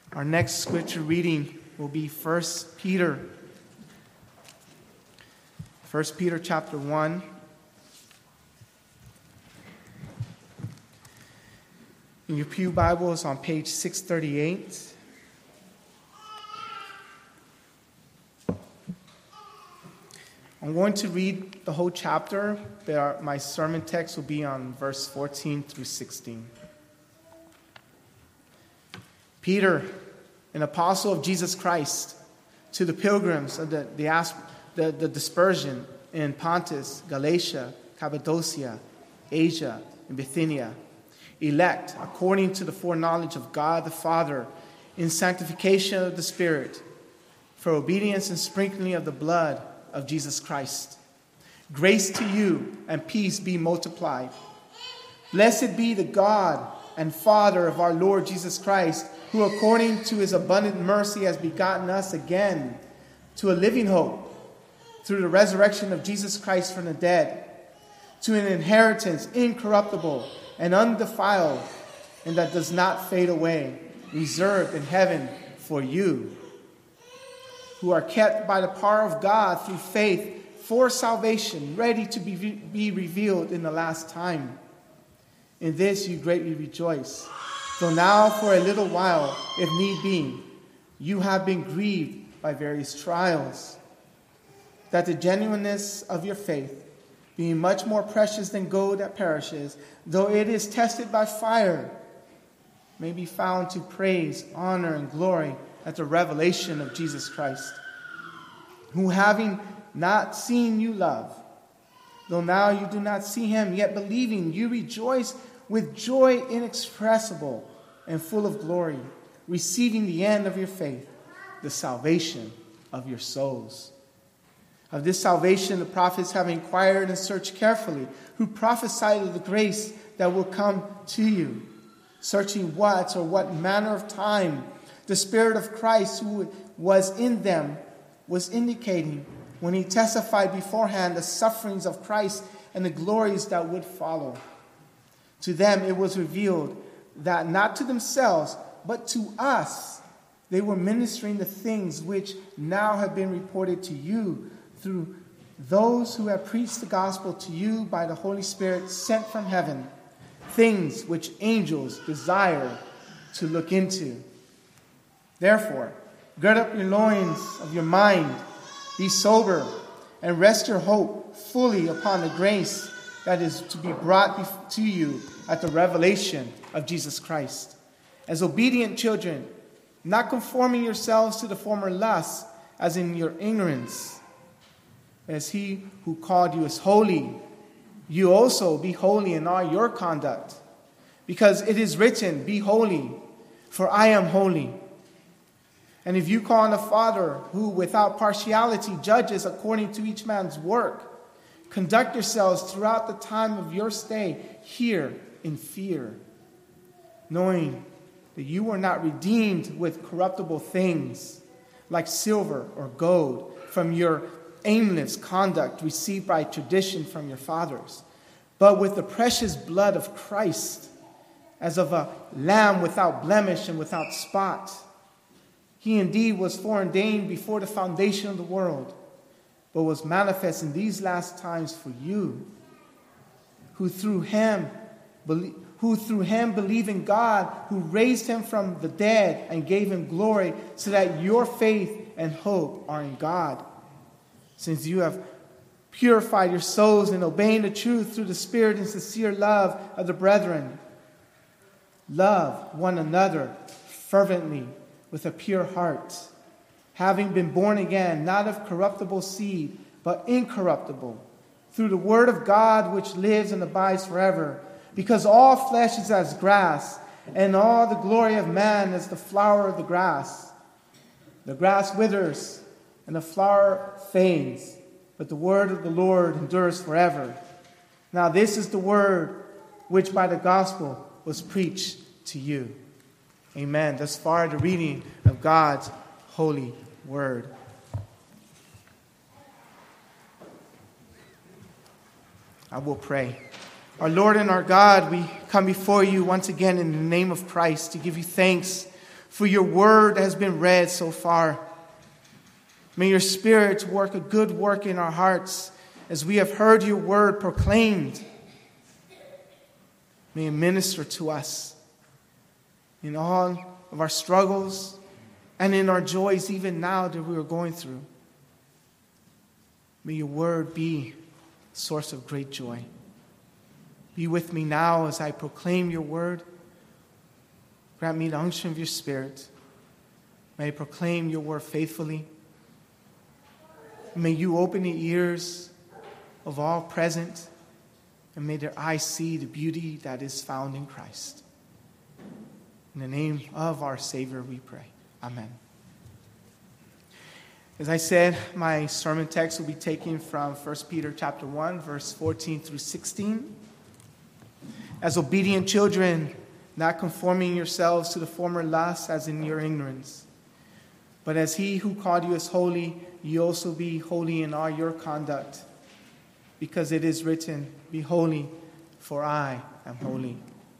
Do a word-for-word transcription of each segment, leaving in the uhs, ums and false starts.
Our next scripture reading will be First Peter. First Peter chapter one. In your pew Bibles on page six thirty-eight. I'm going to read the whole chapter, but my sermon text will be on verse fourteen through sixteen. Peter, an apostle of Jesus Christ, to the pilgrims of the, the, the, the dispersion in Pontus, Galatia, Cappadocia, Asia, and Bithynia, elect according to the foreknowledge of God the Father, in sanctification of the Spirit, for obedience and sprinkling of the blood of Jesus Christ. Grace to you and peace be multiplied. Blessed be the God and Father of our Lord Jesus Christ, who according to his abundant mercy has begotten us again to a living hope through the resurrection of Jesus Christ from the dead, to an inheritance incorruptible and undefiled, and that does not fade away, reserved in heaven for you, who are kept by the power of God through faith for salvation, ready to be, be revealed in the last time. In this you greatly rejoice, though now for a little while, if need be, you have been grieved by various trials, that the genuineness of your faith, being much more precious than gold that perishes, though it is tested by fire, may be found to praise, honor, and glory at the revelation of Jesus Christ, who having not seen you love, though now you do not see him, yet believing you rejoice with joy inexpressible and full of glory, receiving the end of your faith, the salvation of your souls. Of this salvation the prophets have inquired and searched carefully, who prophesied of the grace that will come to you, searching what or what manner of time the Spirit of Christ who was in them was indicating when he testified beforehand the sufferings of Christ and the glories that would follow. To them it was revealed that not to themselves, but to us, they were ministering the things which now have been reported to you through those who have preached the gospel to you by the Holy Spirit sent from heaven, things which angels desire to look into. Therefore, gird up your loins of your mind, be sober, and rest your hope fully upon the grace that is to be brought to you at the revelation of Jesus Christ. As obedient children, not conforming yourselves to the former lusts, as in your ignorance. As he who called you is holy, you also be holy in all your conduct. Because it is written, be holy, for I am holy. And if you call on the Father, who without partiality judges according to each man's work, conduct yourselves throughout the time of your stay here in fear, knowing that you were not redeemed with corruptible things, like silver or gold, from your aimless conduct received by tradition from your fathers, but with the precious blood of Christ, as of a lamb without blemish and without spot. He indeed was foreordained before the foundation of the world, but was manifest in these last times for you, who through him believe, who through him believe in God, who raised him from the dead and gave him glory, so that your faith and hope are in God. Since you have purified your souls in obeying the truth through the spirit and sincere love of the brethren, love one another fervently with a pure heart, having been born again, not of corruptible seed, but incorruptible, through the word of God which lives and abides forever. Because all flesh is as grass, and all the glory of man as the flower of the grass. The grass withers, and the flower fades, but the word of the Lord endures forever. Now this is the word which by the gospel was preached to you. Amen. Thus far the reading of God's holy word. I will pray. Our Lord and our God, we come before you once again in the name of Christ to give you thanks for your word has been read so far. May your Spirit work a good work in our hearts as we have heard your word proclaimed. May it minister to us in all of our struggles and in our joys even now that we are going through. May your word be a source of great joy. Be with me now as I proclaim your word. Grant me the unction of your Spirit. May I proclaim your word faithfully. May you open the ears of all present, and may their eyes see the beauty that is found in Christ. In the name of our Savior we pray. Amen. As I said, my sermon text will be taken from First Peter chapter one, verse fourteen through sixteen. As obedient children, not conforming yourselves to the former lusts as in your ignorance, but as he who called you is holy, you also be holy in all your conduct, because it is written, be holy, for I am holy.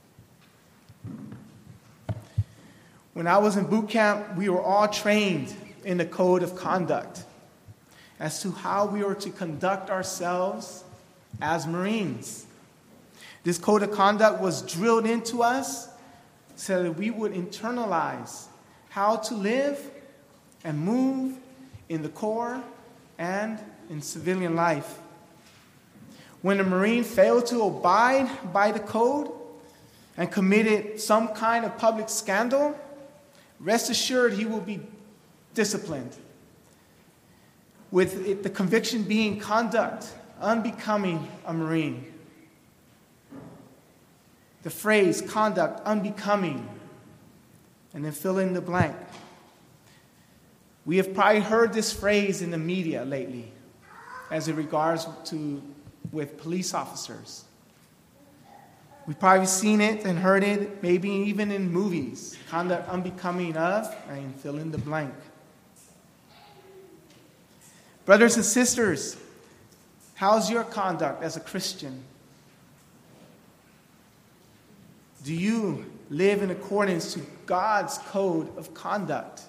When I was in boot camp, we were all trained in the code of conduct as to how we were to conduct ourselves as Marines. This code of conduct was drilled into us so that we would internalize how to live and move in the Corps and in civilian life. When a Marine failed to abide by the code and committed some kind of public scandal, rest assured he will be disciplined, with it, the conviction being conduct unbecoming a Marine. The phrase conduct unbecoming, and then fill in the blank. We have probably heard this phrase in the media lately as it regards to with police officers. We've probably seen it and heard it, maybe even in movies. Conduct unbecoming of, and fill in the blank. Brothers and sisters, how's your conduct as a Christian? Do you live in accordance to God's code of conduct?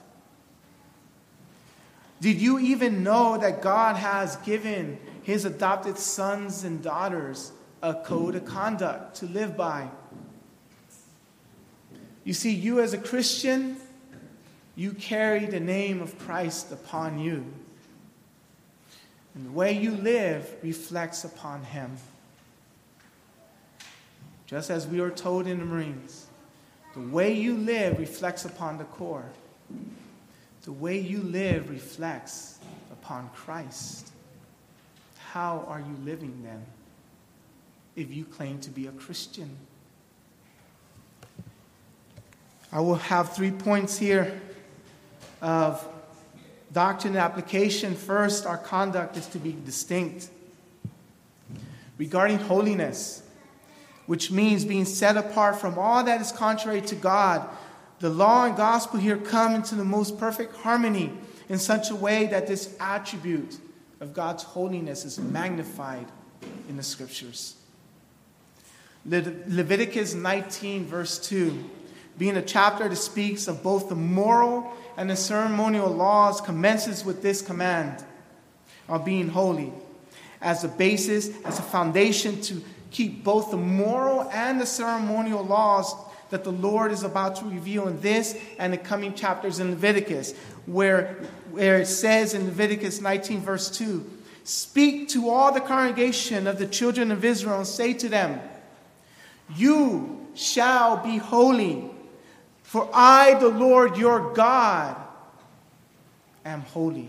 Did you even know that God has given his adopted sons and daughters a code of conduct to live by? You see, you as a Christian, you carry the name of Christ upon you. And the way you live reflects upon him. Just as we are told in the Marines, the way you live reflects upon the Corps. The way you live reflects upon Christ. How are you living then, if you claim to be a Christian? I will have three points here of doctrine and application. First, our conduct is to be distinct. Regarding holiness, which means being set apart from all that is contrary to God, the law and gospel here come into the most perfect harmony in such a way that this attribute of God's holiness is magnified in the Scriptures. Le- Leviticus nineteen, verse two, being a chapter that speaks of both the moral and the ceremonial laws, commences with this command of being holy as a basis, as a foundation to keep both the moral and the ceremonial laws that the Lord is about to reveal in this and the coming chapters in Leviticus, where, where it says in Leviticus nineteen, verse two, speak to all the congregation of the children of Israel and say to them, you shall be holy, for I, the Lord your God, am holy.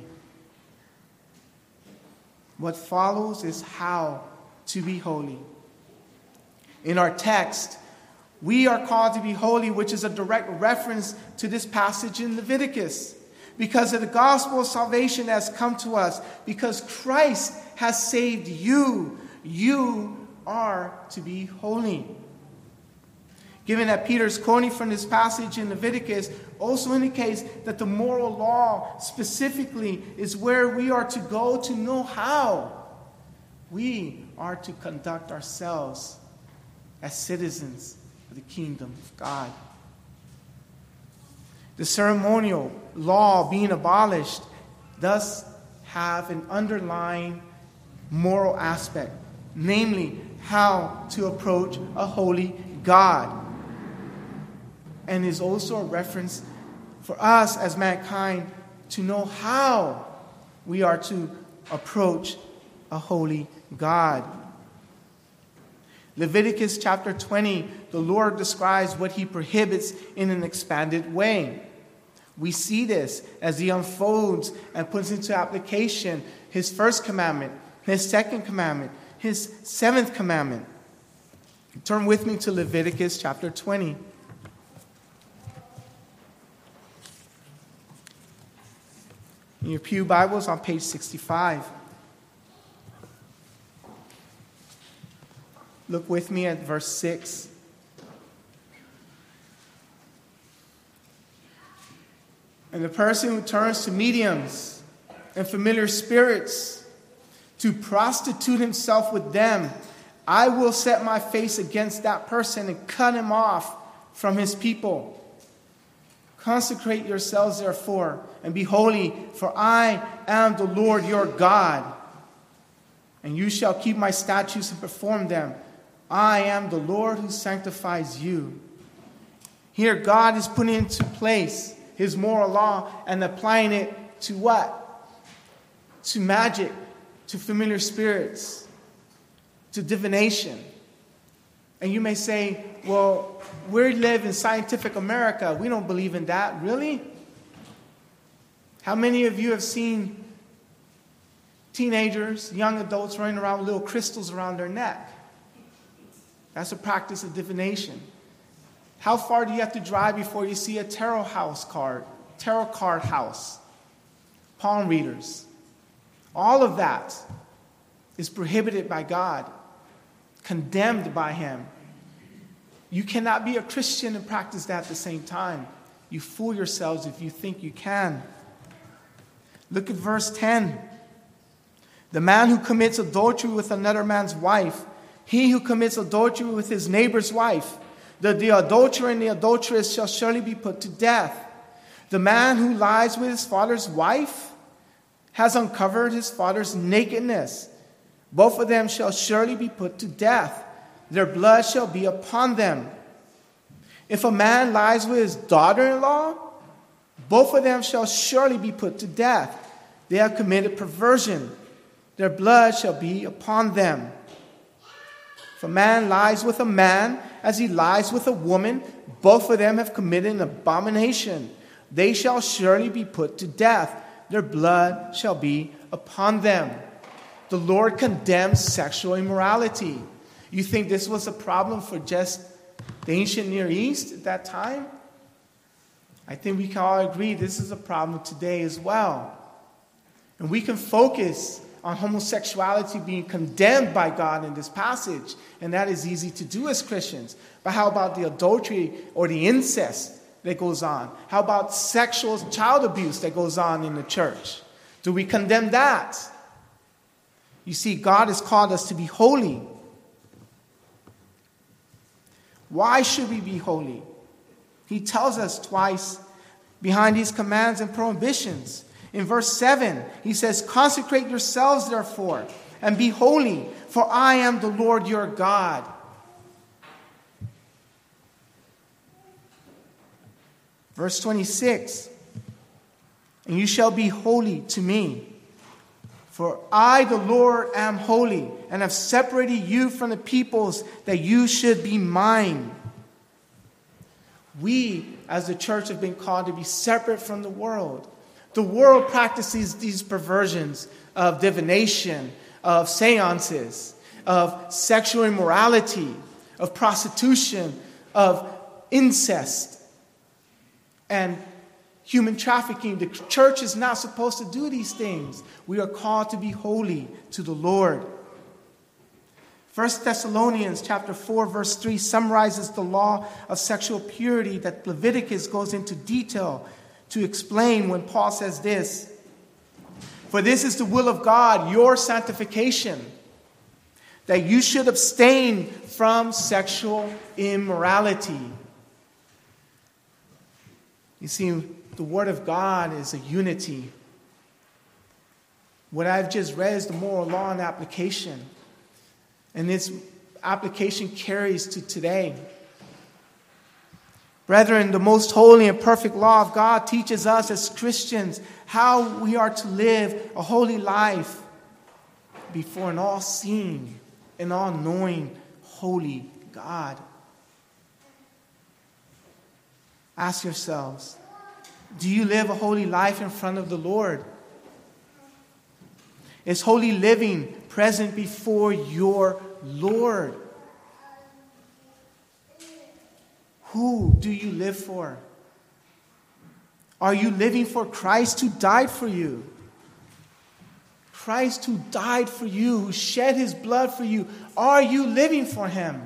What follows is how to be holy. In our text, we are called to be holy, which is a direct reference to this passage in Leviticus. Because of the gospel of salvation has come to us, because Christ has saved you, you are to be holy. Given that Peter's quoting from this passage in Leviticus also indicates that the moral law specifically is where we are to go to know how we are to conduct ourselves as citizens of the kingdom of God. The ceremonial law being abolished does have an underlying moral aspect, namely how to approach a holy God. And is also a reference for us as mankind to know how we are to approach a holy God. Leviticus chapter twenty, the Lord describes what he prohibits in an expanded way. We see this as he unfolds and puts into application his first commandment, his second commandment, his seventh commandment. Turn with me to Leviticus chapter twenty. In your pew Bibles on page sixty-five. Look with me at verse six. And the person who turns to mediums and familiar spirits to prostitute himself with them, I will set my face against that person and cut him off from his people. Consecrate yourselves, therefore, and be holy, for I am the Lord your God. And you shall keep my statutes and perform them. I am the Lord who sanctifies you. Here, God is putting into place his moral law and applying it to what? To magic, to familiar spirits, to divination. And you may say, well, we live in scientific America. We don't believe in that. Really? How many of you have seen teenagers, young adults running around with little crystals around their neck? That's a practice of divination. How far do you have to drive before you see a tarot house card, tarot card house, palm readers? All of that is prohibited by God, condemned by him. You cannot be a Christian and practice that at the same time. You fool yourselves if you think you can. Look at verse ten. The man who commits adultery with another man's wife, he who commits adultery with his neighbor's wife, the, the adulterer and the adulteress shall surely be put to death. The man who lies with his father's wife has uncovered his father's nakedness. Both of them shall surely be put to death. Their blood shall be upon them. If a man lies with his daughter-in-law, both of them shall surely be put to death. They have committed perversion. Their blood shall be upon them. If a man lies with a man as he lies with a woman, both of them have committed an abomination. They shall surely be put to death. Their blood shall be upon them. The Lord condemns sexual immorality. You think this was a problem for just the ancient Near East at that time? I think we can all agree this is a problem today as well. And we can focus on homosexuality being condemned by God in this passage, and that is easy to do as Christians. But how about the adultery or the incest that goes on? How about sexual child abuse that goes on in the church? Do we condemn that? You see, God has called us to be holy. Why should we be holy? He tells us twice behind these commands and prohibitions. In verse seven, he says, consecrate yourselves, therefore, and be holy, for I am the Lord your God. Verse twenty-six, and you shall be holy to me, for I, the Lord, am holy, and have separated you from the peoples, that you should be mine. We, as the church, have been called to be separate from the world. The world practices these perversions of divination, of seances, of sexual immorality, of prostitution, of incest, and human trafficking. The church is not supposed to do these things. We are called to be holy to the Lord. First Thessalonians chapter four, verse three summarizes the law of sexual purity that Leviticus goes into detail to explain when Paul says this. For this is the will of God, your sanctification, that you should abstain from sexual immorality. You see, the Word of God is a unity. What I've just read is the moral law and application. And its application carries to today. Brethren, the most holy and perfect law of God teaches us as Christians how we are to live a holy life before an all-seeing and all-knowing holy God. Ask yourselves, do you live a holy life in front of the Lord? Is holy living present before your Lord? Who do you live for? Are you living for Christ who died for you? Christ who died for you, who shed his blood for you. Are you living for him?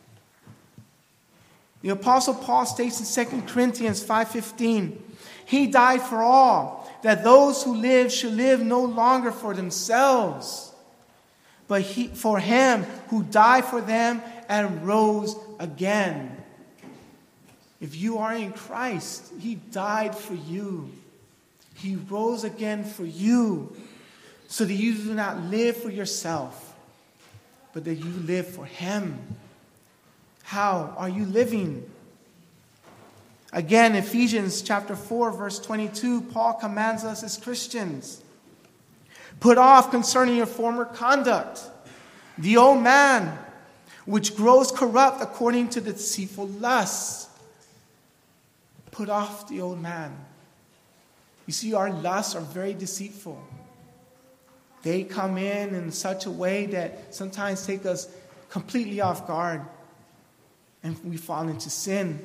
The Apostle Paul states in Second Corinthians five fifteen, he died for all, that those who live should live no longer for themselves, but he, for him who died for them and rose again. If you are in Christ, he died for you. He rose again for you, so that you do not live for yourself, but that you live for him. How are you living? Again, Ephesians chapter four, verse twenty-two, Paul commands us as Christians, put off concerning your former conduct the old man, which grows corrupt according to the deceitful lusts. Put off the old man. You see, our lusts are very deceitful. They come in in such a way that sometimes take us completely off guard, and we fall into sin.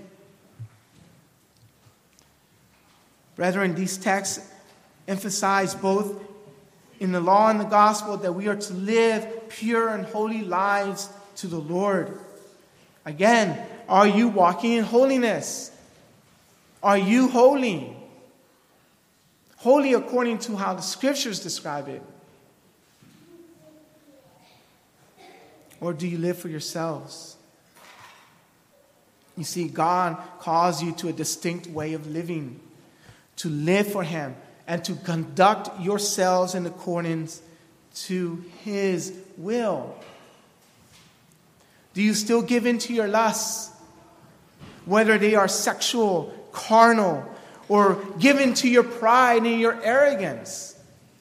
Brethren, these texts emphasize both in the law and the gospel that we are to live pure and holy lives to the Lord. Again, are you walking in holiness? Are you holy? Holy according to how the scriptures describe it. Or do you live for yourselves? You see, God calls you to a distinct way of living, to live for him, and to conduct yourselves in accordance to his will. Do you still give in to your lusts, whether they are sexual, carnal, or given to your pride and your arrogance?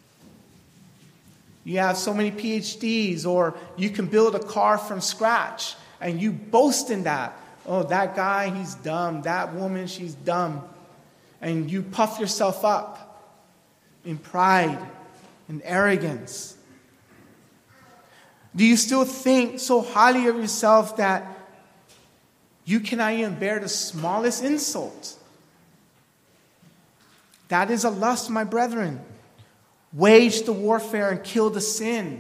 You have so many P H Ds, or you can build a car from scratch, and you boast in that. Oh, that guy, he's dumb. That woman, she's dumb. And you puff yourself up in pride and arrogance. Do you still think so highly of yourself that you cannot even bear the smallest insult? That is a lust, my brethren. Wage the warfare and kill the sin.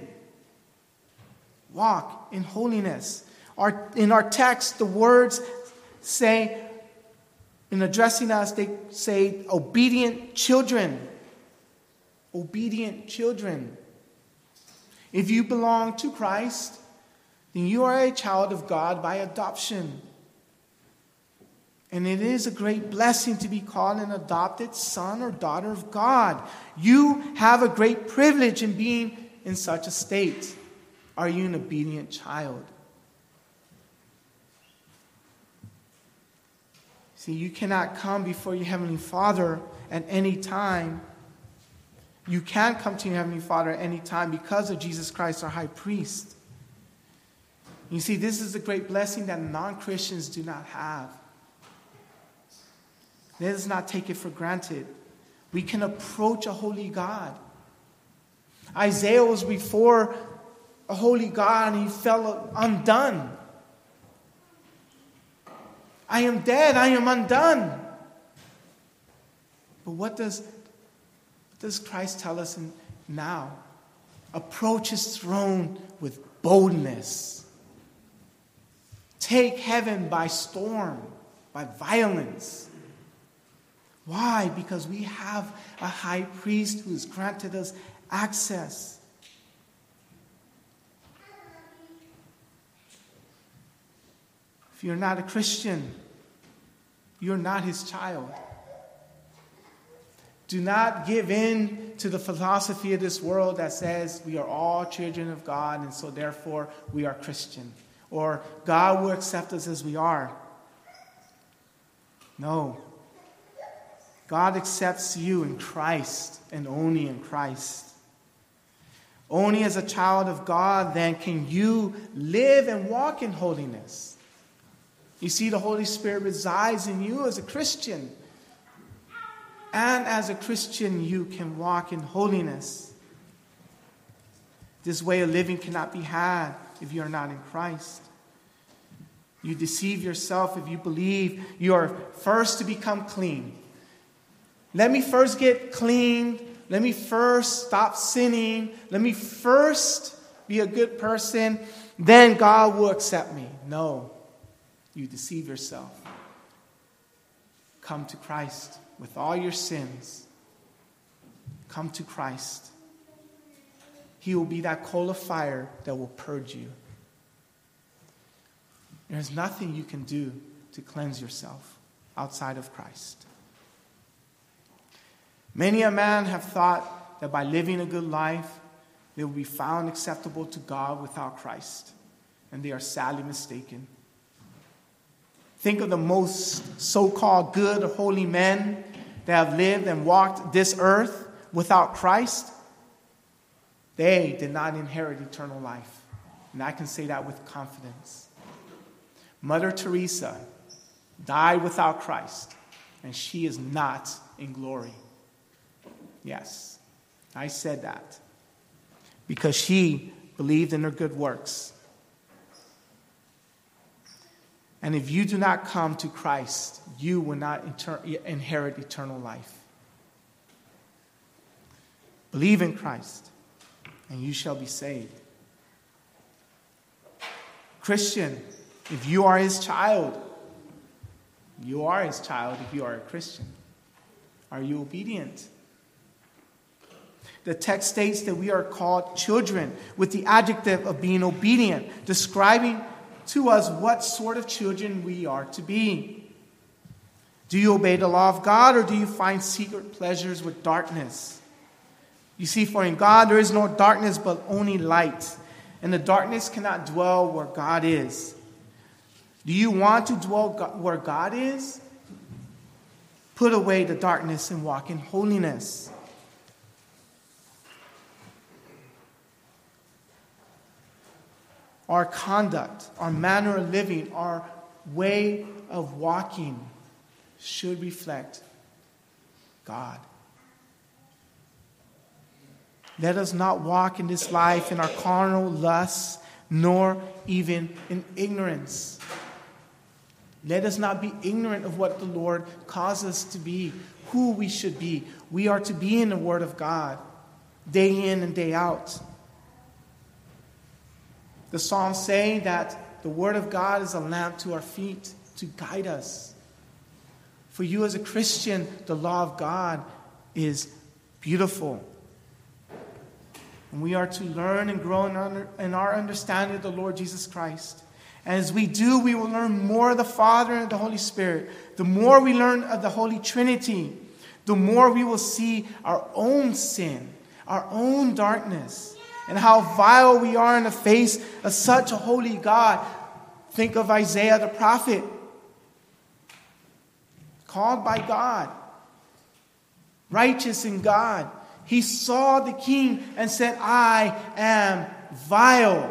Walk in holiness. Our, in our text, the words say, in addressing us, they say, obedient children. Obedient children. If you belong to Christ, then you are a child of God by adoption. And it is a great blessing to be called an adopted son or daughter of God. You have a great privilege in being in such a state. Are you an obedient child? See, you cannot come before your Heavenly Father at any time. You can come to your Heavenly Father at any time because of Jesus Christ, our high priest. You see, this is a great blessing that non-Christians do not have. Let us not take it for granted. We can approach a holy God. Isaiah was before a holy God and he felt undone. I am dead, I am undone. But what does, what does Christ tell us in, now? Approach his throne with boldness. Take heaven by storm, by violence. Why? Because we have a high priest who has granted us access. If you're not a Christian, you're not his child. Do not give in to the philosophy of this world that says we are all children of God and so therefore we are Christian. Or God will accept us as we are. No. God accepts you in Christ and only in Christ. Only as a child of God then can you live and walk in holiness. You see, the Holy Spirit resides in you as a Christian. And as a Christian, you can walk in holiness. This way of living cannot be had if you are not in Christ. You deceive yourself if you believe you are first to become clean. Let me first get clean. Let me first stop sinning. Let me first be a good person. Then God will accept me. No, you deceive yourself. Come to Christ with all your sins. Come to Christ. He will be that coal of fire that will purge you. There's nothing you can do to cleanse yourself outside of Christ. Many a man have thought that by living a good life, they will be found acceptable to God without Christ. And they are sadly mistaken. Think of the most so-called good or holy men that have lived and walked this earth without Christ. They did not inherit eternal life. And I can say that with confidence. Mother Teresa died without Christ, and she is not in glory. Yes, I said that because she believed in her good works. And if you do not come to Christ, you will not inter- inherit eternal life. Believe in Christ, and you shall be saved. Christian, if you are his child, you are his child if you are a Christian. Are you obedient? The text states that we are called children with the adjective of being obedient, describing to us what sort of children we are to be. Do you obey the law of God, or do you find secret pleasures with darkness? You see, for in God there is no darkness but only light, and the darkness cannot dwell where God is. Do you want to dwell where God is? Put away the darkness and walk in holiness. Our conduct, our manner of living, our way of walking should reflect God. Let us not walk in this life in our carnal lusts, nor even in ignorance. Let us not be ignorant of what the Lord calls us to be, who we should be. We are to be in the Word of God, day in and day out. The Psalms say that the Word of God is a lamp to our feet to guide us. For you as a Christian, the law of God is beautiful. And we are to learn and grow in our understanding of the Lord Jesus Christ. And as we do, we will learn more of the Father and the Holy Spirit. The more we learn of the Holy Trinity, the more we will see our own sin, our own darkness, and how vile we are in the face of such a holy God. Think of Isaiah the prophet, called by God, righteous in God. He saw the king and said, I am vile.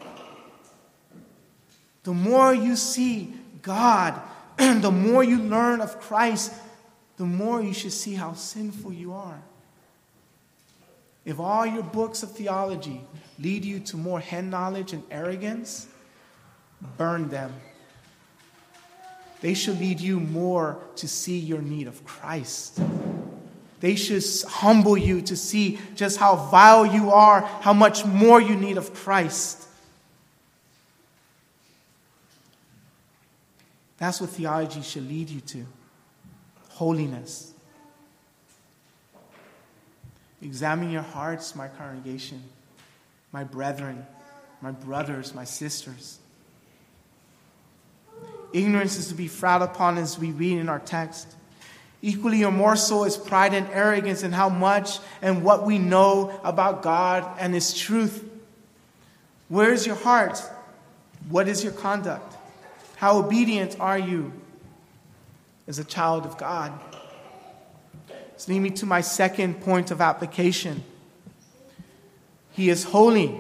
The more you see God, the more you learn of Christ, the more you should see how sinful you are. If all your books of theology lead you to more head knowledge and arrogance, burn them. They should lead you more to see your need of Christ. They should humble you to see just how vile you are, how much more you need of Christ. That's what theology should lead you to. Holiness. Examine your hearts, my congregation, my brethren, my brothers, my sisters. Ignorance is to be frowned upon as we read in our text. Equally or more so is pride and arrogance in how much and what we know about God and His truth. Where is your heart? What is your conduct? How obedient are you as a child of God? This leads me to my second point of application. He is holy.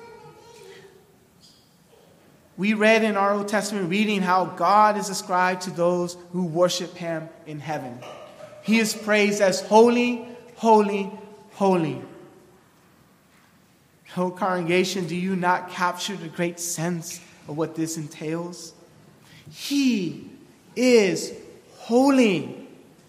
We read in our Old Testament reading how God is ascribed to those who worship Him in heaven. He is praised as holy, holy, holy. Oh, congregation, do you not capture the great sense of what this entails? He is holy.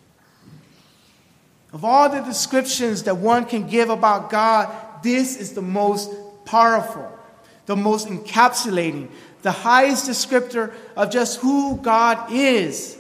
Of all the descriptions that one can give about God, this is the most powerful, the most encapsulating, the highest descriptor of just who God is.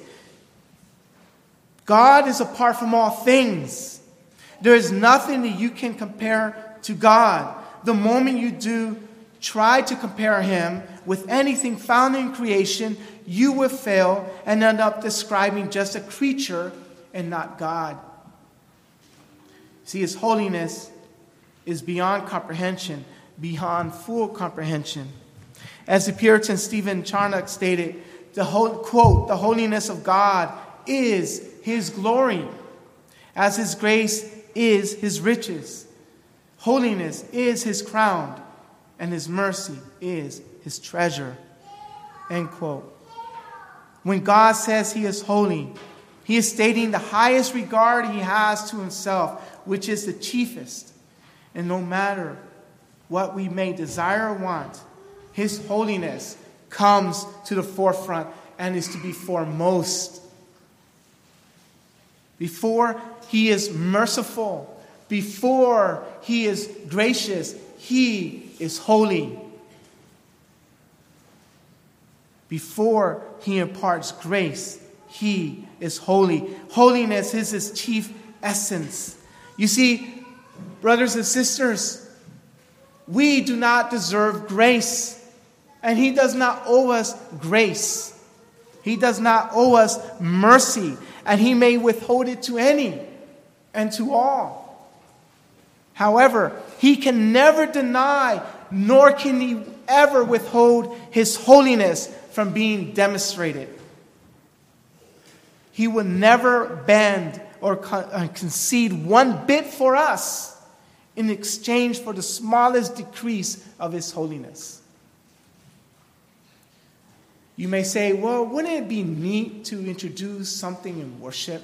God is apart from all things. There is nothing that you can compare to God. The moment you do try to compare Him with anything found in creation, you will fail and end up describing just a creature and not God. See, His holiness is beyond comprehension, beyond full comprehension. As the Puritan Stephen Charnock stated, the whole, quote, the holiness of God is His glory, as His grace is His riches. Holiness is His crown, and His mercy is His treasure. End quote. When God says He is holy, He is stating the highest regard He has to Himself, which is the chiefest. And no matter what we may desire or want, His holiness comes to the forefront and is to be foremost. Before He is merciful, before He is gracious, He is holy. Before He imparts grace, He is holy. Holiness is His chief essence. You see, brothers and sisters, we do not deserve grace. And He does not owe us grace. He does not owe us mercy. And He may withhold it to any and to all. However, He can never deny, nor can He ever withhold His holiness from being demonstrated. He will never bend or concede one bit for us in exchange for the smallest decrease of His holiness. You may say, well, wouldn't it be neat to introduce something in worship?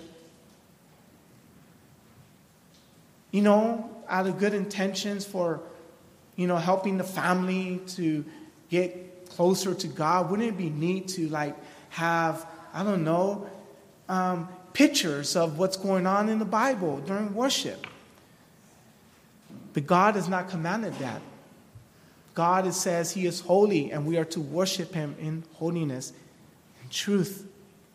You know, out of good intentions for, you know, helping the family to get closer to God. Wouldn't it be neat to, like, have, I don't know, um, pictures of what's going on in the Bible during worship? But God has not commanded that. God says He is holy, and we are to worship Him in holiness and truth.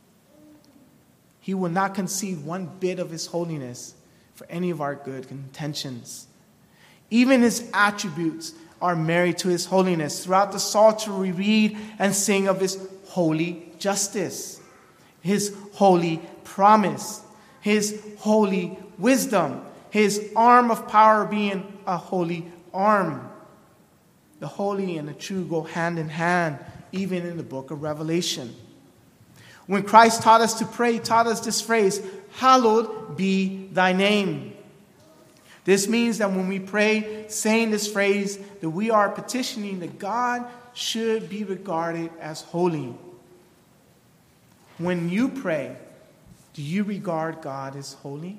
He will not concede one bit of His holiness for any of our good intentions. Even His attributes are married to His holiness. Throughout the Psalter, we read and sing of His holy justice, His holy promise, His holy wisdom, His arm of power being a holy arm. The holy and the true go hand in hand, even in the book of Revelation. When Christ taught us to pray, He taught us this phrase, hallowed be thy name. This means that when we pray, saying this phrase, that we are petitioning that God should be regarded as holy. When you pray, do you regard God as holy?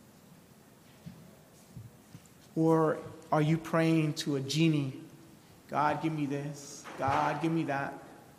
Or are you praying to a genie? God, give me this. God, give me that.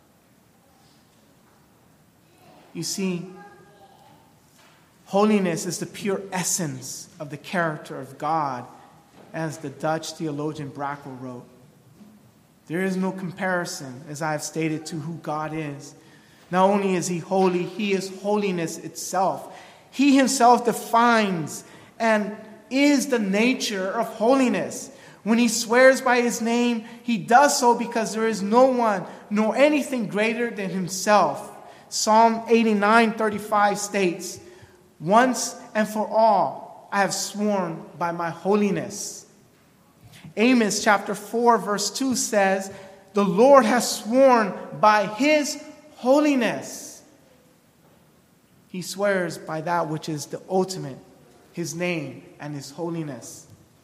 You see, holiness is the pure essence of the character of God, as the Dutch theologian Brakel wrote. There is no comparison, as I have stated, to who God is. Not only is He holy, He is holiness itself. He Himself defines and is the nature of holiness. When He swears by His name, He does so because there is no one nor anything greater than Himself. Psalm eighty-nine thirty-five states, Once and for all, I have sworn by my holiness. Amos chapter four, verse two says, the Lord has sworn by his holiness. He swears by that which is the ultimate, his name and his holiness.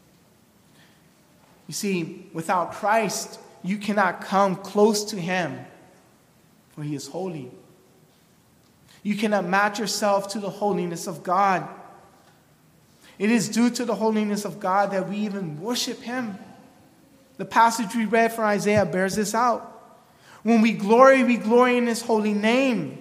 You see, without Christ, you cannot come close to him, for he is holy. You cannot match yourself to the holiness of God. It is due to the holiness of God that we even worship him. The passage we read from Isaiah bears this out. When we glory, we glory in his holy name.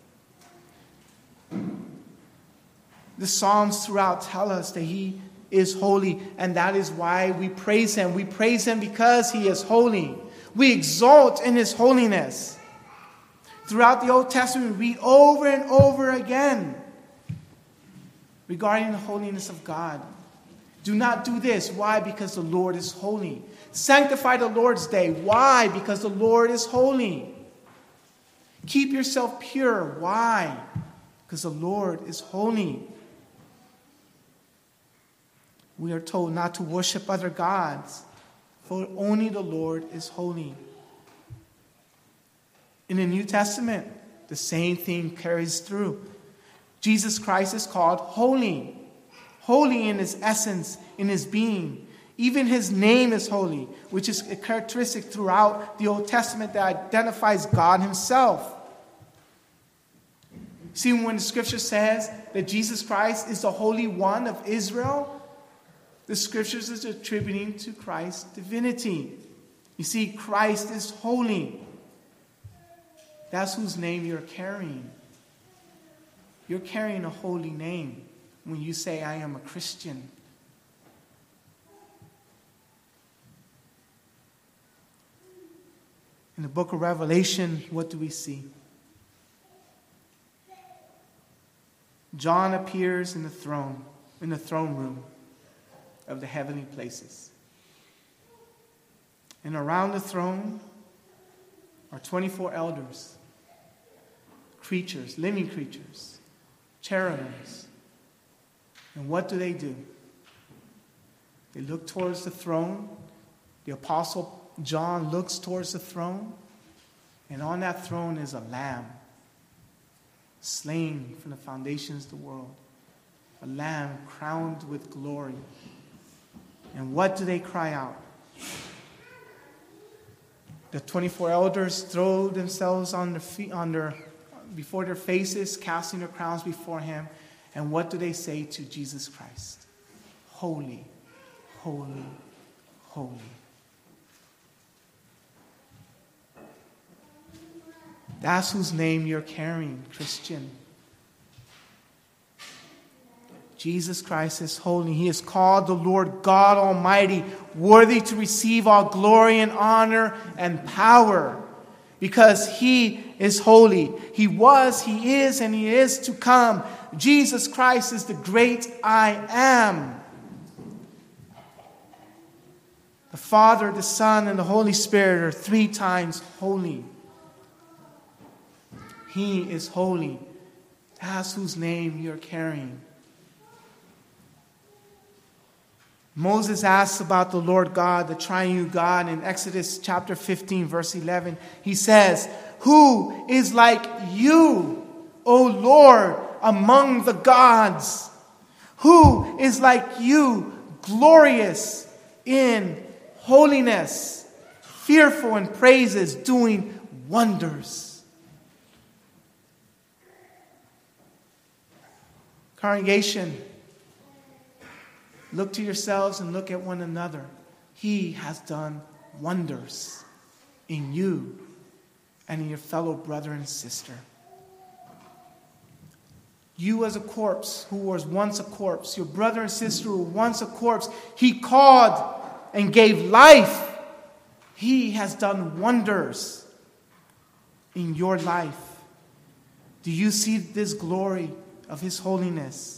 The Psalms throughout tell us that he is holy, and that is why we praise him. We praise him because he is holy. We exalt in his holiness. Throughout the Old Testament, we read over and over again regarding the holiness of God. Do not do this. Why? Because the Lord is holy. Sanctify the Lord's day. Why? Because the Lord is holy. Keep yourself pure. Why? Because the Lord is holy. We are told not to worship other gods, for only the Lord is holy. In the New Testament, the same thing carries through. Jesus Christ is called holy. Holy in his essence, in his being. Even his name is holy, which is a characteristic throughout the Old Testament that identifies God himself. See, when the scripture says that Jesus Christ is the Holy One of Israel, the scriptures is attributing to Christ's divinity. You see, Christ is holy. That's whose name you're carrying. You're carrying a holy name when you say, I am a Christian. In the book of Revelation, what do we see? John appears in the throne, in the throne room of the heavenly places. And around the throne are twenty-four elders, creatures, living creatures, cherubims. And what do they do? They look towards the throne. The apostle John looks towards the throne, and on that throne is a lamb, slain from the foundations of the world. A lamb crowned with glory. And what do they cry out? The twenty-four elders throw themselves on their feet, on their, before their faces, casting their crowns before him. And what do they say to Jesus Christ? Holy, holy, holy. That's whose name you're carrying, Christian. Jesus Christ is holy. He is called the Lord God Almighty, worthy to receive all glory and honor and power, because he is holy. He was, he is, and he is to come. Jesus Christ is the great I am. The Father, the Son, and the Holy Spirit are three times holy. He is holy. That's whose name you're carrying. Moses asks about the Lord God, the triune God, in Exodus chapter fifteen, verse eleven. He says, who is like you, O Lord, among the gods? Who is like you, glorious in holiness, fearful in praises, doing wonders? Congregation, look to yourselves and look at one another. He has done wonders in you and in your fellow brother and sister. You as a corpse who was once a corpse, your brother and sister who were once a corpse, he called and gave life. He has done wonders in your life. Do you see this glory of his holiness?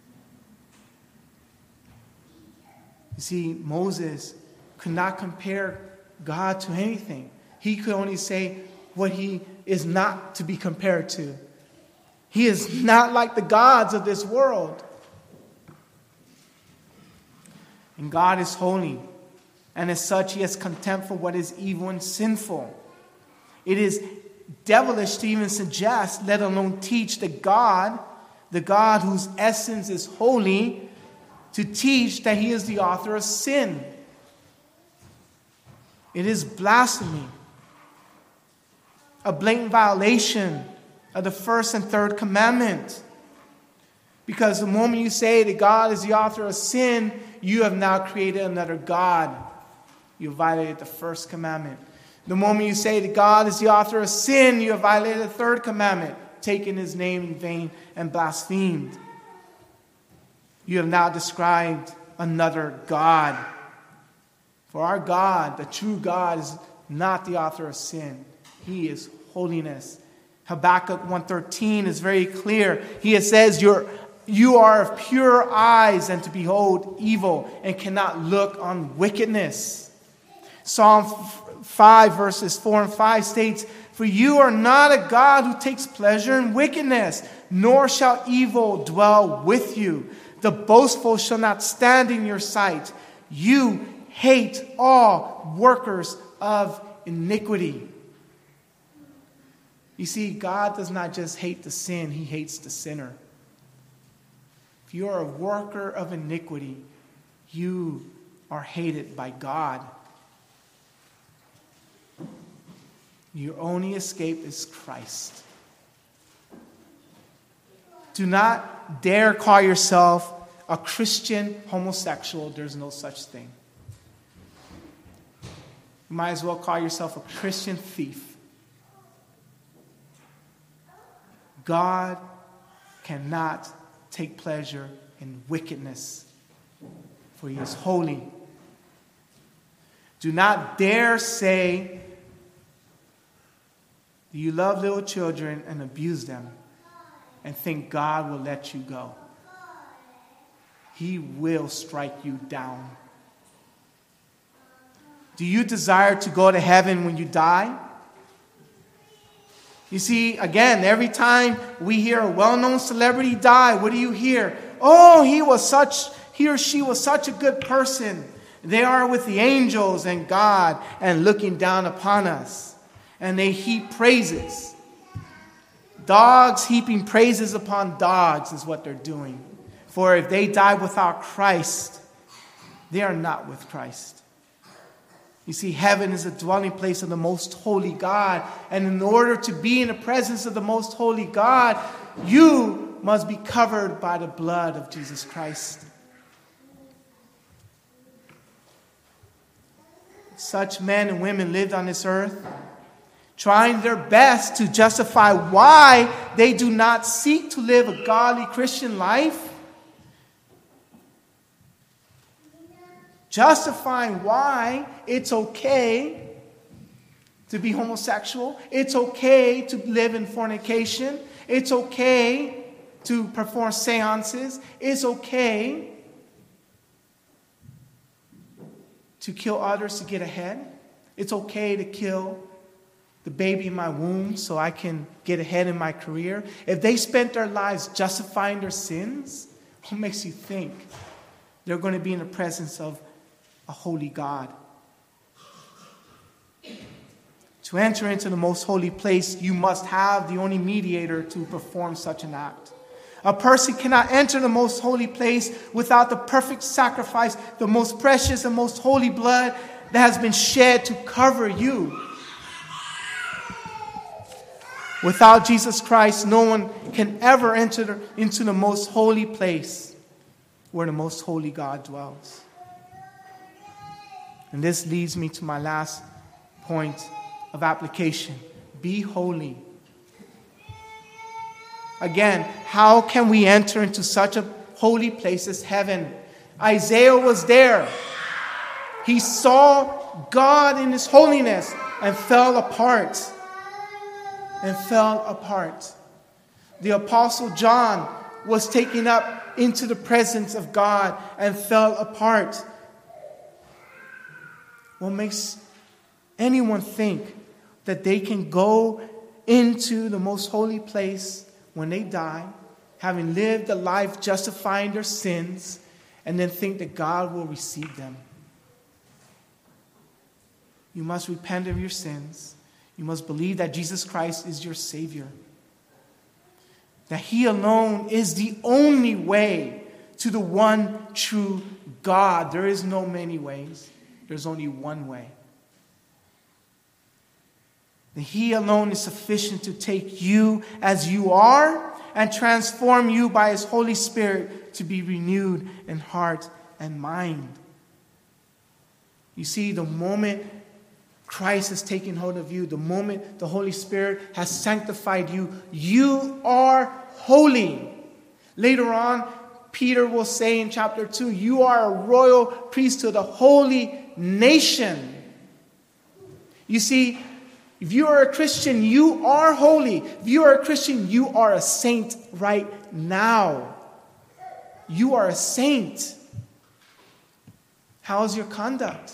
You see, Moses could not compare God to anything. He could only say what he is not to be compared to. He is not like the gods of this world. And God is holy. And as such, he has contempt for what is evil and sinful. It is devilish to even suggest, let alone teach, that God, the God whose essence is holy, to teach that he is the author of sin. It is blasphemy, a blatant violation of the first and third commandment. Because the moment you say that God is the author of sin, you have now created another God. You violated the first commandment. The moment you say that God is the author of sin, you have violated the third commandment, taken his name in vain and blasphemed. You have now described another God. For our God, the true God, is not the author of sin. He is holiness. Habakkuk one thirteen is very clear. He says, You're, you are of pure eyes and to behold evil and cannot look on wickedness. Psalm five verses four and five states, For you are not a God who takes pleasure in wickedness, nor shall evil dwell with you. The boastful shall not stand in your sight. You hate all workers of iniquity. You see, God does not just hate the sin, he hates the sinner. If you are a worker of iniquity, you are hated by God. Your only escape is Christ. Do not dare call yourself a Christian homosexual. There's no such thing. You might as well call yourself a Christian thief. God cannot take pleasure in wickedness, for he is holy. Do not dare say that you love little children and abuse them and think God will let you go. He will strike you down. Do you desire to go to heaven when you die? You see, again, every time we hear a well-known celebrity die, what do you hear? Oh, he was such, he or she was such a good person. They are with the angels and God and looking down upon us. And they heap praises. Dogs heaping praises upon dogs is what they're doing. For if they die without Christ, they are not with Christ. You see, heaven is a dwelling place of the most holy God. And in order to be in the presence of the most holy God, you must be covered by the blood of Jesus Christ. Such men and women lived on this earth, trying their best to justify why they do not seek to live a godly Christian life. Justifying why it's okay to be homosexual. It's okay to live in fornication. It's okay to perform seances. It's okay to kill others to get ahead. It's okay to kill the baby in my womb so I can get ahead in my career. If they spent their lives justifying their sins, what makes you think they're going to be in the presence of a holy God? To enter into the most holy place, you must have the only mediator to perform such an act. A person cannot enter the most holy place without the perfect sacrifice, the most precious and most holy blood that has been shed to cover you. Without Jesus Christ, no one can ever enter into the most holy place where the most holy God dwells. And this leads me to my last point of application. Be holy. Again, how can we enter into such a holy place as heaven? Isaiah was there. He saw God in his holiness and fell apart. And fell apart. The Apostle John was taken up into the presence of God and fell apart. What makes anyone think that they can go into the most holy place when they die, having lived a life justifying their sins, and then think that God will receive them. You must repent of your sins. You must believe that Jesus Christ is your Savior. That He alone is the only way to the one true God. There is no many ways. There's only one way. That He alone is sufficient to take you as you are and transform you by His Holy Spirit to be renewed in heart and mind. You see, the moment Christ has taken hold of you, the moment the Holy Spirit has sanctified you, you are holy. Later on, Peter will say in chapter two, you are a royal priesthood, a holy nation. You see, if you are a Christian, you are holy. If you are a Christian, you are a saint right now. You are a saint. How is your conduct?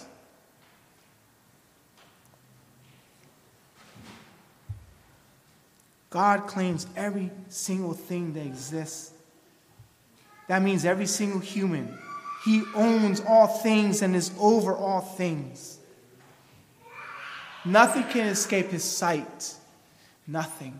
God claims every single thing that exists. That means every single human. He owns all things and is over all things. Nothing can escape His sight. Nothing.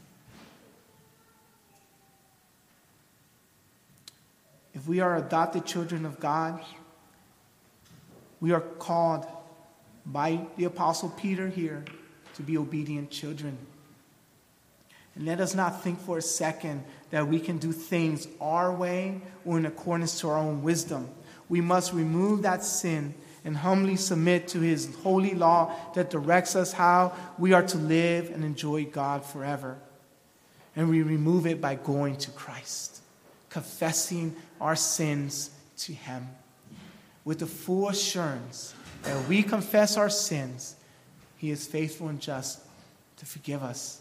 If we are adopted children of God, we are called by the Apostle Peter here to be obedient children. And let us not think for a second that we can do things our way or in accordance to our own wisdom. We must remove that sin and humbly submit to His holy law that directs us how we are to live and enjoy God forever. And we remove it by going to Christ, confessing our sins to Him, with the full assurance that if we confess our sins, He is faithful and just to forgive us.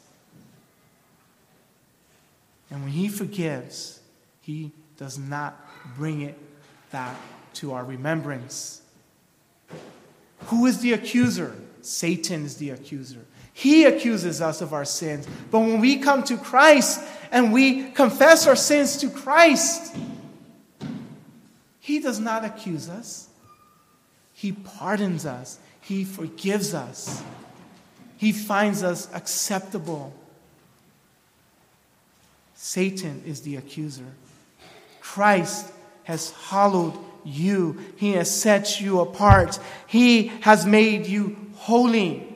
And when He forgives, He does not bring it back to our remembrance. Who is the accuser? Satan is the accuser. He accuses us of our sins. But when we come to Christ and we confess our sins to Christ, He does not accuse us. He pardons us. He forgives us. He finds us acceptable. Satan is the accuser. Christ has hallowed you. He has set you apart. He has made you holy.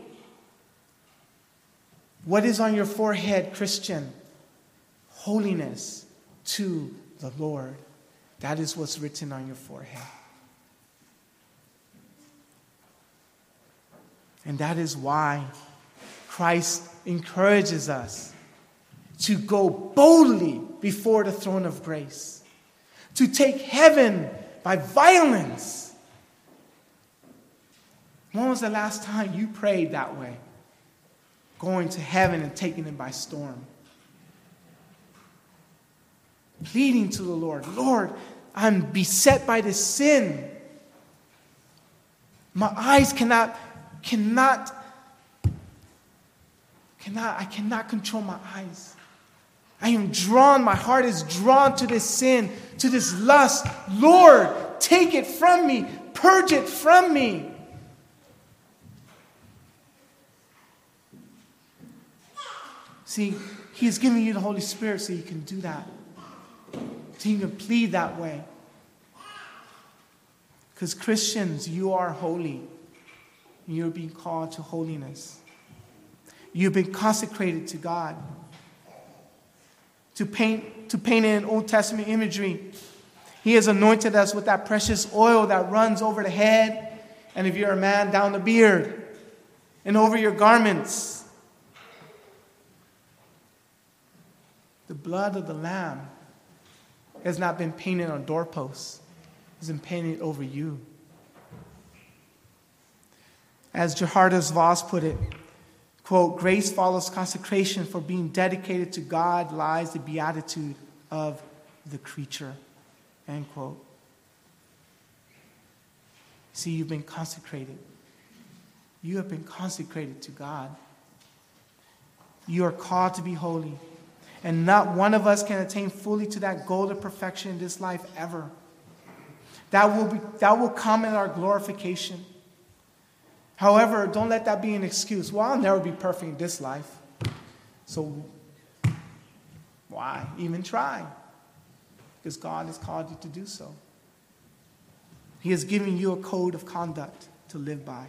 What is on your forehead, Christian? Holiness to the Lord. That is what's written on your forehead. And that is why Christ encourages us to go boldly before the throne of grace, to take heaven by violence. When was the last time you prayed that way? Going to heaven and taking it by storm. Pleading to the Lord, Lord, I'm beset by this sin. My eyes cannot, cannot, cannot, I cannot control my eyes. I am drawn, my heart is drawn to this sin, to this lust. Lord, take it from me. Purge it from me. See, He is giving you the Holy Spirit so you can do that. So you can plead that way. Because Christians, you are holy. You're being called to holiness. You've been consecrated to God. To paint, to paint in Old Testament imagery, He has anointed us with that precious oil that runs over the head, and if you're a man, down the beard, and over your garments. The blood of the Lamb has not been painted on doorposts. It's been painted over you. As Geerhardus Vos put it, quote, grace follows consecration. For being dedicated to God lies the beatitude of the creature. End quote. See, you've been consecrated. You have been consecrated to God. You are called to be holy. And not one of us can attain fully to that goal of perfection in this life ever. That will be, that will come in our glorification. However, don't let that be an excuse. Well, I'll never be perfect in this life. So why even try? Because God has called you to do so. He has given you a code of conduct to live by.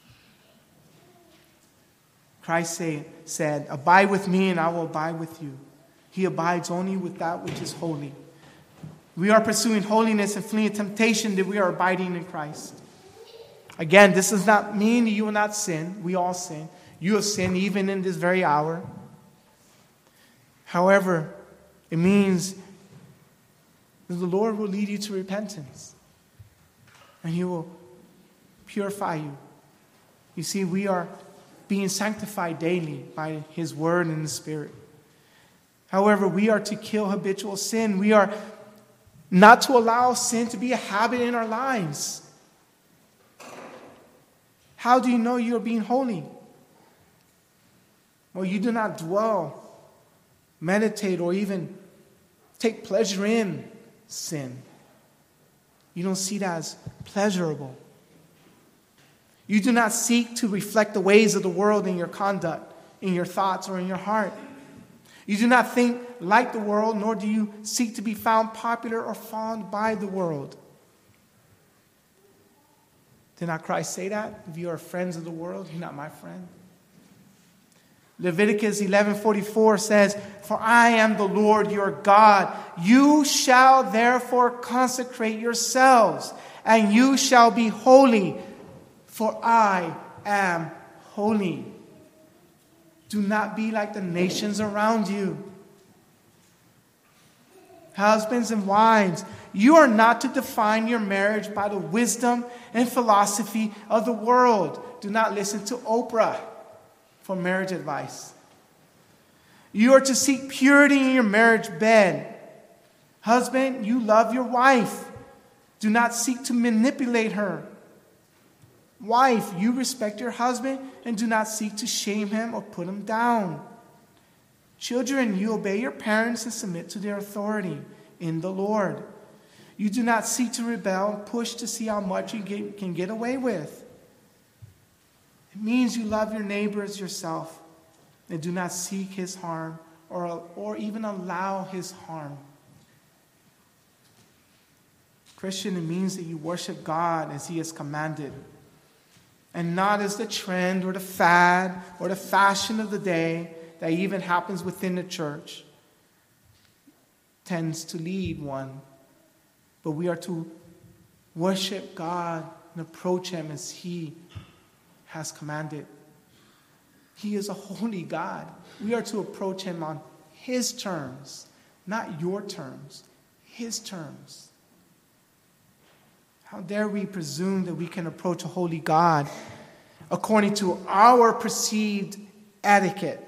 Christ say, said, "Abide with me and I will abide with you." He abides only with that which is holy. We are pursuing holiness and fleeing temptation that we are abiding in Christ. Again, this does not mean that you will not sin. We all sin. You have sinned even in this very hour. However, it means that the Lord will lead you to repentance. And He will purify you. You see, we are being sanctified daily by His Word and the Spirit. However, we are to kill habitual sin. We are not to allow sin to be a habit in our lives. How do you know you are being holy? Well, you do not dwell, meditate, or even take pleasure in sin. You don't see that as pleasurable. You do not seek to reflect the ways of the world in your conduct, in your thoughts, or in your heart. You do not think like the world, nor do you seek to be found popular or fond by the world. Did not Christ say that? If you are friends of the world, you're not my friend. Leviticus eleven forty-four says, "For I am the Lord your God. You shall therefore consecrate yourselves, and you shall be holy, for I am holy." Do not be like the nations around you. Husbands and wives, you are not to define your marriage by the wisdom and philosophy of the world. Do not listen to Oprah for marriage advice. You are to seek purity in your marriage bed. Husband, you love your wife. Do not seek to manipulate her. Wife, you respect your husband and do not seek to shame him or put him down. Children, you obey your parents and submit to their authority in the Lord. You do not seek to rebel and push to see how much you get, can get away with. It means you love your neighbor as yourself and do not seek his harm or, or even allow his harm. Christian, it means that you worship God as He has commanded, and not as the trend or the fad or the fashion of the day that even happens within the church tends to lead one. But we are to worship God and approach Him as He has commanded. He is a holy God. We are to approach Him on His terms, not your terms, His terms. How dare we presume that we can approach a holy God according to our perceived etiquette?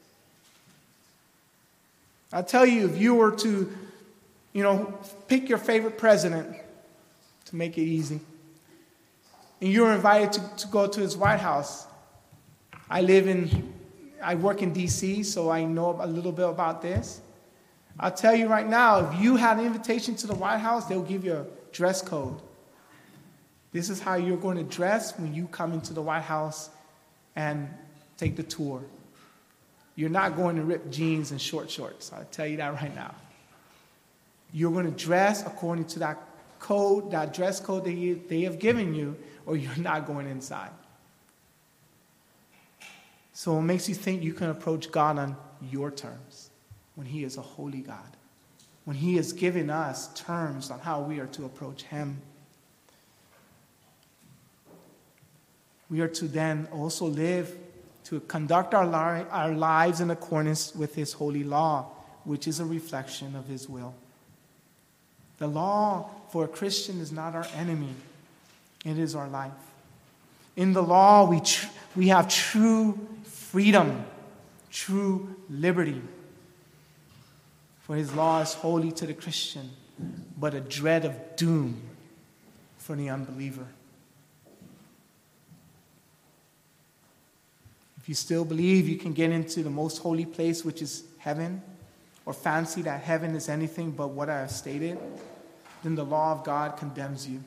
I'll tell you, if you were to, you know, pick your favorite president, to make it easy, and you were invited to, to go to his White House. I live in, I work in D C, so I know a little bit about this. I'll tell you right now, if you had an invitation to the White House, they'll give you a dress code. This is how you're going to dress when you come into the White House and take the tour. You're not going to rip jeans and short shorts. I'll tell you that right now. You're going to dress according to that code, that dress code that you, they have given you, or you're not going inside. So it makes you think you can approach God on your terms when He is a holy God, when He has given us terms on how we are to approach Him. We are to then also live, to conduct our, li- our lives in accordance with His holy law, which is a reflection of His will. The law for a Christian is not our enemy. It is our life. In the law, we, tr- we have true freedom, true liberty. For His law is holy to the Christian, but a dread of doom for the unbeliever. If you still believe you can get into the most holy place, which is heaven, or fancy that heaven is anything but what I have stated, then the law of God condemns you.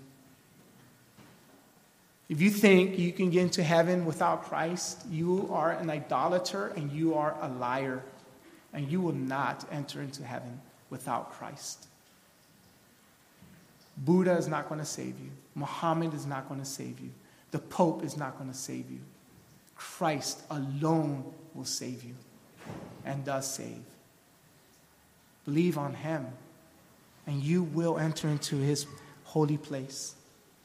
If you think you can get into heaven without Christ, you are an idolater and you are a liar. And you will not enter into heaven without Christ. Buddha is not going to save you. Muhammad is not going to save you. The Pope is not going to save you. Christ alone will save you and does save. Believe on him, and you will enter into his holy place.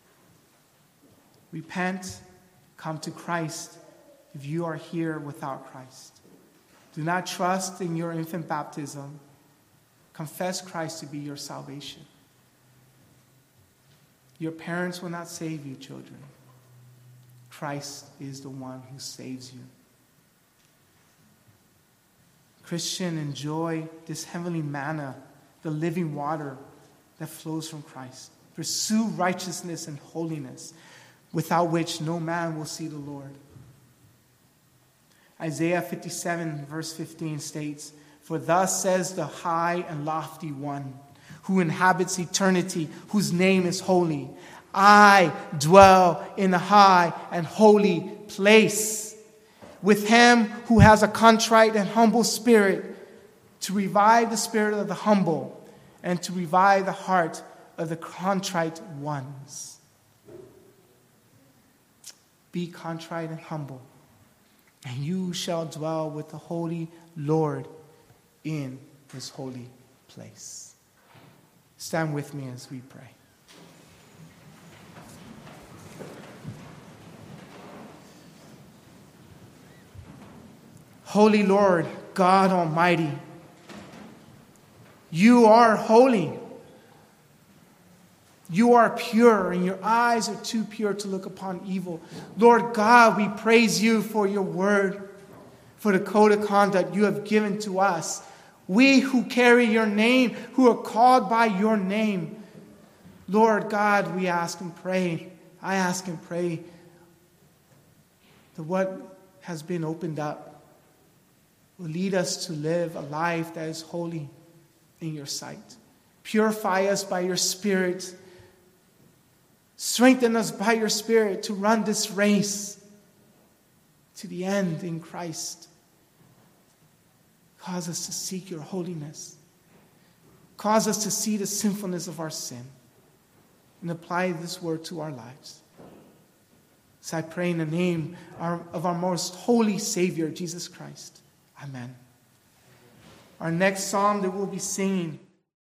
Repent, come to Christ if you are here without Christ. Do not trust in your infant baptism. Confess Christ to be your salvation. Your parents will not save you, children. Christ is the one who saves you. Christian, enjoy this heavenly manna, the living water that flows from Christ. Pursue righteousness and holiness, without which no man will see the Lord. Isaiah fifty-seven, verse fifteen states, "For thus says the high and lofty one, who inhabits eternity, whose name is holy. I dwell in a high and holy place, with him who has a contrite and humble spirit, to revive the spirit of the humble, and to revive the heart of the contrite ones." Be contrite and humble, and you shall dwell with the holy Lord in his holy place. Stand with me as we pray. Holy Lord, God Almighty, you are holy. You are pure, and your eyes are too pure to look upon evil. Lord God, we praise you for your word, for the code of conduct you have given to us. We who carry your name, who are called by your name. Lord God, we ask and pray, I ask and pray that what has been opened up will lead us to live a life that is holy in your sight. Purify us by your Spirit. Strengthen us by your Spirit to run this race to the end in Christ. Cause us to seek your holiness. Cause us to see the sinfulness of our sin and apply this word to our lives. So I pray in the name of our most holy Savior, Jesus Christ. Amen. Our next psalm that we'll be singing